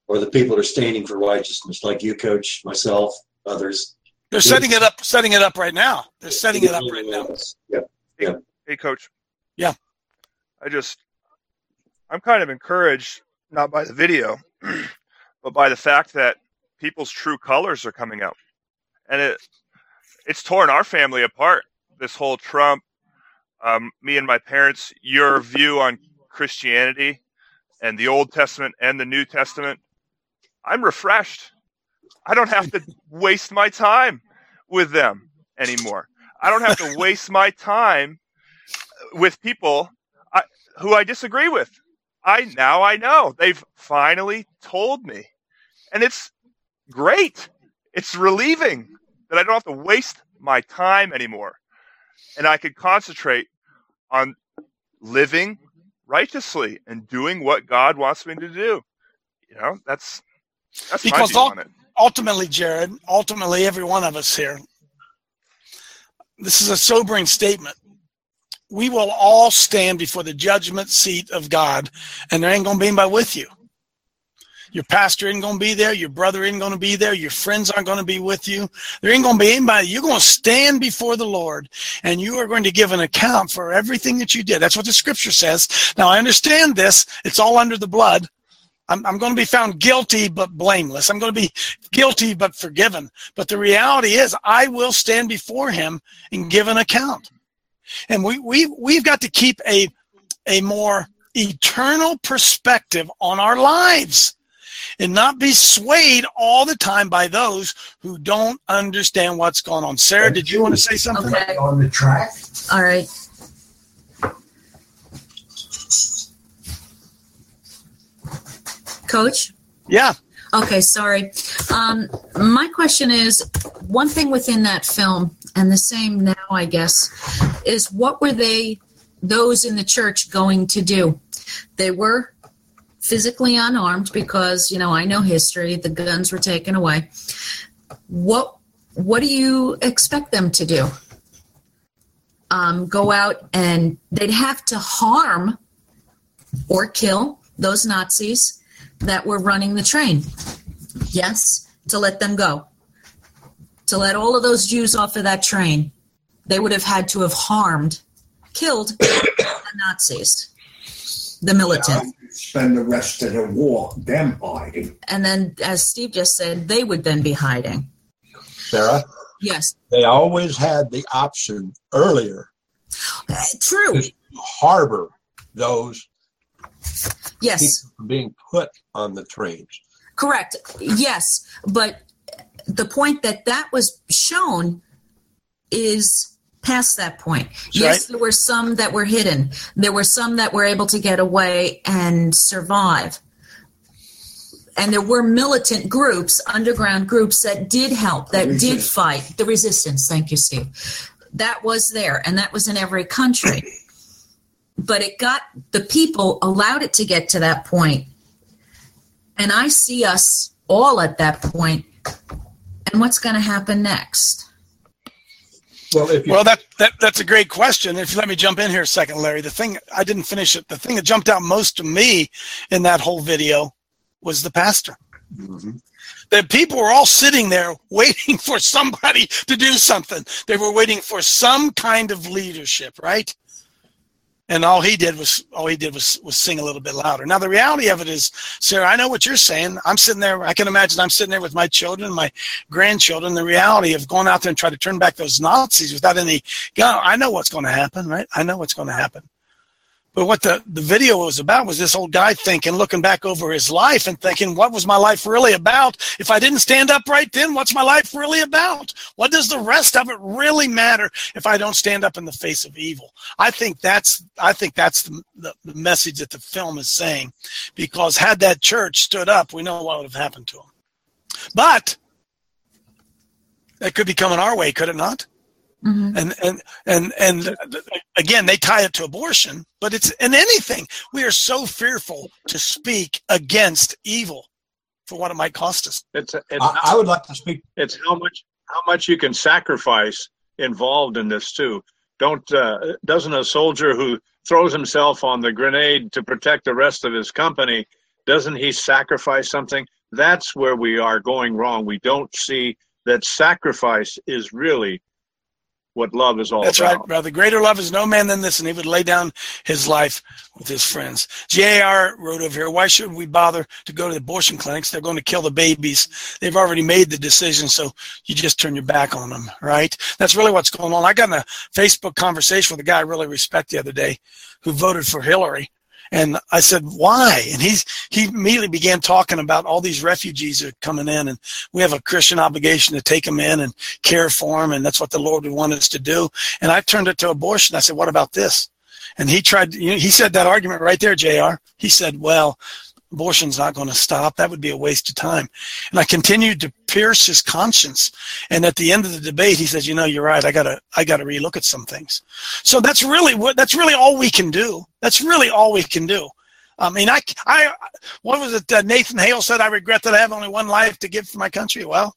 or the people that are standing for righteousness, like you, Coach, myself, others. They're setting it up, setting it up right now. They're setting it up right now. Yep. Yep. Hey, Coach. Yeah. I just, I'm kind of encouraged, not by the video, but by the fact that people's true colors are coming out. And it, it's torn our family apart, this whole Trump, um, me and my parents, your view on Christianity and the Old Testament and the New Testament. I'm refreshed. I don't have to waste my time with them anymore. I don't have to waste my time with people I, who I disagree with. I now I know. They've finally told me. And it's great. It's relieving that I don't have to waste my time anymore. And I can concentrate on living righteously and doing what God wants me to do. You know, that's that's because my view ul- on it. ultimately, Jared, ultimately every one of us here, this is a sobering statement. We will all stand before the judgment seat of God, and there ain't going to be anybody with you. Your pastor isn't going to be there. Your brother isn't going to be there. Your friends aren't going to be with you. There ain't going to be anybody. You're going to stand before the Lord, and you are going to give an account for everything that you did. That's what the scripture says. Now, I understand this. It's all under the blood. I'm, I'm going to be found guilty but blameless. I'm going to be guilty but forgiven. But the reality is I will stand before him and give an account. And we, we, we've got to keep a, a more eternal perspective on our lives and not be swayed all the time by those who don't understand what's going on. Sarah, did you want to say something? Okay. On the track. All right. Coach? Yeah. Okay, sorry. Um, my question is, one thing within that film, and the same now, I guess, is what were they, those in the church, going to do? They were physically unarmed because, you know, I know history, the guns were taken away. What what do you expect them to do? Um, go out and they'd have to harm or kill those Nazis that were running the train. Yes, to let them go. To let all of those Jews off of that train, they would have had to have harmed, killed the Nazis, the militant. Spend the rest of the war them hiding. And then, as Steve just said, they would then be hiding. Sarah? Yes. They always had the option earlier. Uh, true. To harbor those yes. people being put on the trains. Correct. Yes. But the point that that was shown is past that point. That's yes, right. There were some that were hidden. There were some that were able to get away and survive. And there were militant groups, underground groups that did help, that did fight. The resistance. Thank you, Steve. That was there, and that was in every country. But it got, the people allowed it to get to that point. And I see us all at that point. And what's going to happen next? Well, if you, well, that, that that's a great question. If you let me jump in here a second, Larry, the thing, I didn't finish it. The thing that jumped out most to me in that whole video was the pastor. Mm-hmm. The people were all sitting there waiting for somebody to do something. They were waiting for some kind of leadership, right? And all he did was all he did was, was sing a little bit louder. Now, the reality of it is, Sarah, I know what you're saying. I'm sitting there. I can imagine I'm sitting there with my children, my grandchildren. The reality of going out there and trying to turn back those Nazis without any gun. I know what's going to happen, right? I know what's going to happen. But what the, the video was about was this old guy thinking, looking back over his life and thinking, what was my life really about? If I didn't stand up right then, what's my life really about? What does the rest of it really matter if I don't stand up in the face of evil? I think that's I think that's the, the, the message that the film is saying. Because had that church stood up, we know what would have happened to them. But that could be coming our way, could it not? Mm-hmm. And, and and and again, they tie it to abortion, but it's in anything. We are so fearful to speak against evil for what it might cost us. It's, it's I, I would like to speak. It's how much how much you can sacrifice involved in this too. Don't uh, doesn't a soldier who throws himself on the grenade to protect the rest of his company, doesn't he sacrifice something? that's where we are going wrong. We don't see that sacrifice is really what love is all That's about. right, brother. Greater love is no man than this, and he would lay down his life with his friends. J R wrote over here, why should we bother to go to the abortion clinics? They're going to kill the babies. They've already made the decision, so you just turn your back on them, right? That's really what's going on. I got in a Facebook conversation with a guy I really respect the other day who voted for Hillary. And I said, why? And he's, he immediately began talking about all these refugees that are coming in, and we have a Christian obligation to take them in and care for them, and that's what the Lord would want us to do. And I turned it to abortion. I said, what about this? And he tried, you know, he said that argument right there, J R. He said, well, abortion's not going to stop. That would be a waste of time. And I continued to pierce his conscience. And at the end of the debate, he says, you know, you're right. I gotta, I gotta relook at some things. So that's really what, that's really all we can do. That's really all we can do. I mean, I, I, what was it? Uh, Nathan Hale said, I regret that I have only one life to give for my country. Well,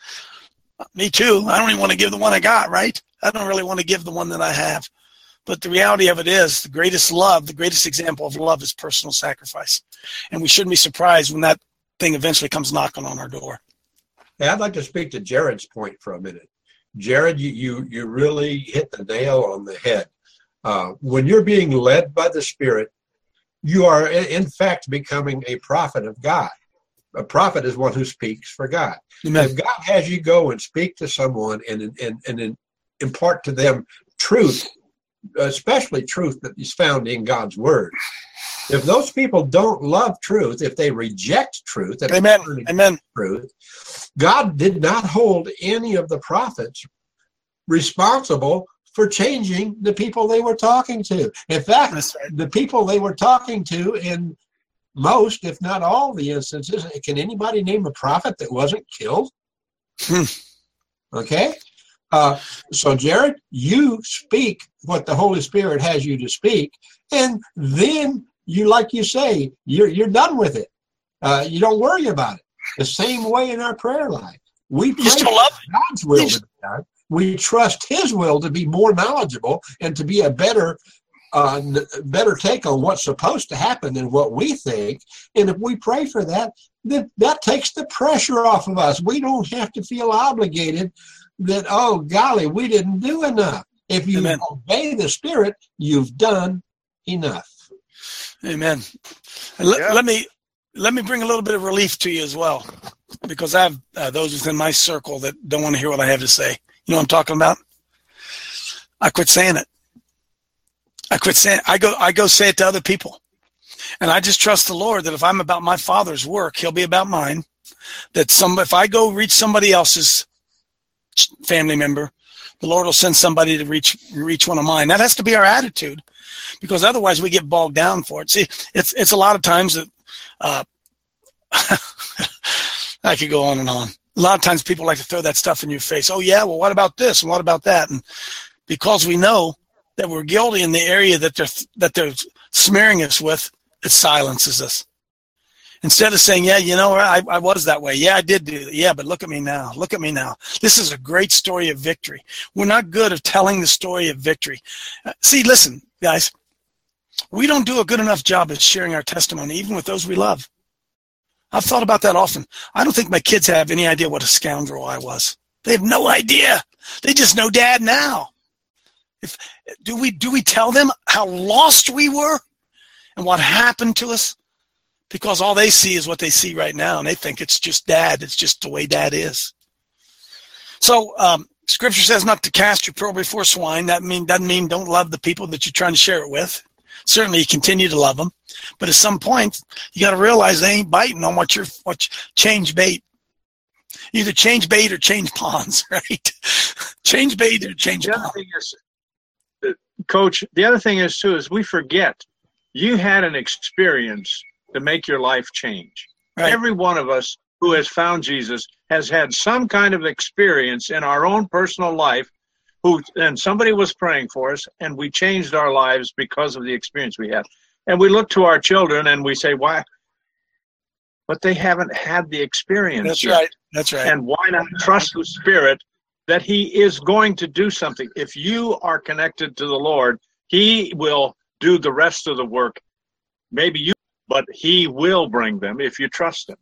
me too. I don't even want to give the one I got, right? I don't really want to give the one that I have. But the reality of it is the greatest love, the greatest example of love is personal sacrifice. And we shouldn't be surprised when that thing eventually comes knocking on our door. Hey, I'd like to speak to Jared's point for a minute. Jared, you you, you really hit the nail on the head. Uh, when you're being led by the Spirit, you are in fact becoming a prophet of God. A prophet is one who speaks for God. Amen. If God has you go and speak to someone and, and, and impart to them truth, especially truth that is found in God's word. If those people don't love truth, if they reject truth, and Amen. Amen. truth, God did not hold any of the prophets responsible for changing the people they were talking to. In fact, right. the people they were talking to in most, if not all the instances, can anybody name a prophet that wasn't killed? Okay? Uh, so, Jared, you speak what the Holy Spirit has you to speak, and then you, like you say, you're you're done with it. Uh, you don't worry about it. The same way in our prayer life, we pray for God's will to be done. We trust His will to be more knowledgeable and to be a better, uh, better take on what's supposed to happen than what we think. And if we pray for that, then that takes the pressure off of us. We don't have to feel obligated that, oh, golly, we didn't do enough. If you Amen. Obey the Spirit, you've done enough. Amen. And let, yeah. let me let me bring a little bit of relief to you as well, because I have uh, those within my circle that don't want to hear what I have to say. You know what I'm talking about? I quit saying it. I quit saying it. I go I go say it to other people. And I just trust the Lord that if I'm about my Father's work, He'll be about mine. That some if I go reach somebody else's family member, the Lord will send somebody to reach reach one of mine. That has to be our attitude, because otherwise we get bogged down for it. See, it's it's a lot of times that uh, I could go on and on. A lot of times people like to throw that stuff in your face. Oh yeah, well, what about this and what about that? And because we know that we're guilty in the area that they're that they're smearing us with, it silences us. Instead of saying, yeah, you know, I, I was that way. Yeah, I did do that. Yeah, but look at me now. Look at me now. This is a great story of victory. We're not good at telling the story of victory. Uh, see, listen, guys, we don't do a good enough job of sharing our testimony, even with those we love. I've thought about that often. I don't think my kids have any idea what a scoundrel I was. They have no idea. They just know Dad now. If, do we do we tell them how lost we were and what happened to us? Because all they see is what they see right now, and they think it's just Dad. It's just the way Dad is. So um, Scripture says not to cast your pearl before swine. That mean doesn't mean don't love the people that you're trying to share it with. Certainly, you continue to love them, but at some point, you got to realize they ain't biting on what you're what you, change bait. Either change bait or change ponds, right? Change bait or change the ponds. Other thing is, uh, Coach, the other thing is too is we forget you had an experience to make your life change. Right. Every one of us who has found Jesus has had some kind of experience in our own personal life, who and somebody was praying for us, and we changed our lives because of the experience we had. And we look to our children and we say, why? But they haven't had the experience That's yet. right. That's right. And why not trust the Spirit that He is going to do something? If you are connected to the Lord, He will do the rest of the work. Maybe you, but He will bring them if you trust Him.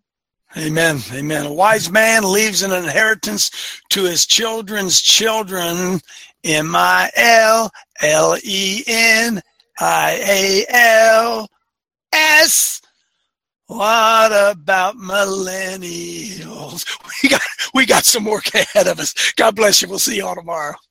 Amen. Amen. A wise man leaves an inheritance to his children's children. M I L L E N I A L S. What about millennials? We got we got some work ahead of us. God bless you. We'll see you all tomorrow.